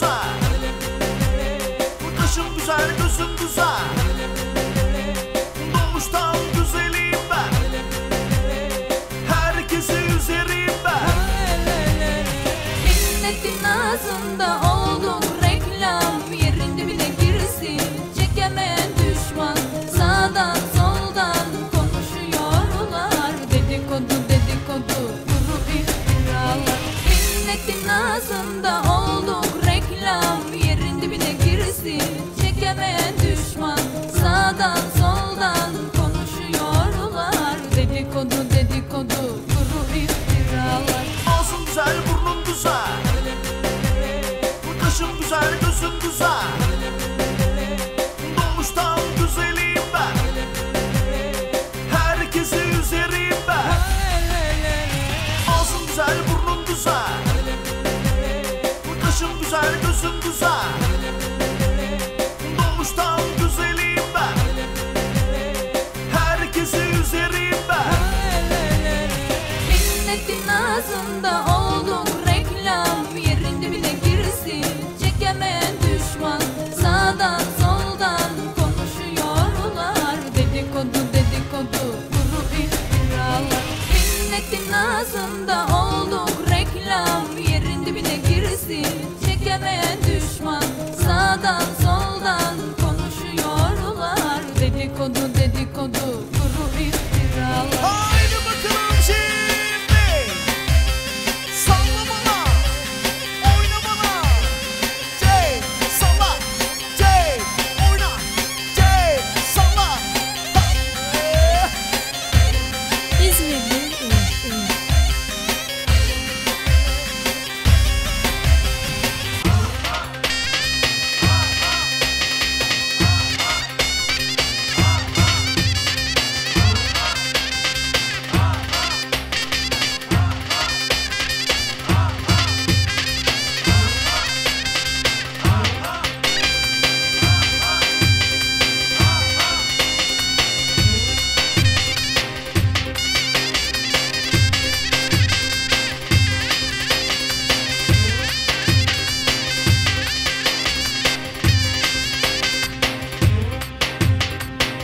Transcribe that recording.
güzel. Kaşım güzel, gözüm güzel. Doğuştan güzelim ben. Herkesi üzerim ben. Milletin ağzında olduk reklam. Yerin dibine girsin çekemeyen düşman. Sağdan soldan konuşuyorlar. Dedikodu dedikodu kuru iftiralar. Milletin ağzında olduk reklam. Yerin dibine girsin çekemeyen düşman. Sağdan soldan konuşuyorlar. Dedikodu dedikodu kuru iftiralar. Ağzın güzel, burnun güzel. Kaşım güzel, gözüm güzel. Doğuştan güzelim ben. Herkesi üzerim ben. Ağzın güzel, burnun güzel. Kaşım güzel, gözüm güzel.